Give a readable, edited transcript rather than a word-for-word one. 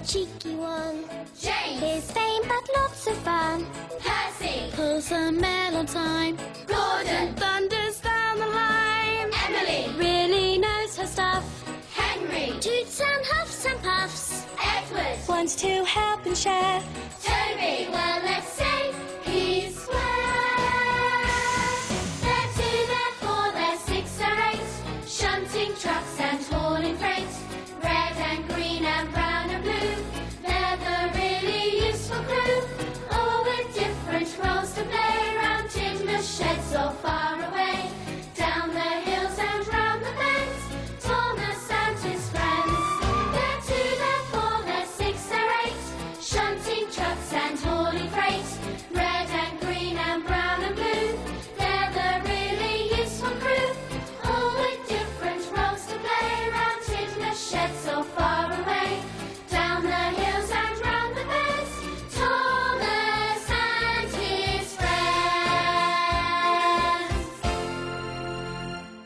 cheeky one. James. He's vain but lots of fun. Percy. Pulls a mail on time. Gordon. Thunders down the line. Emily. Really knows her stuff. Henry. Toots and huffs and puffs. Edward. Wants to help and share. Toby. Well,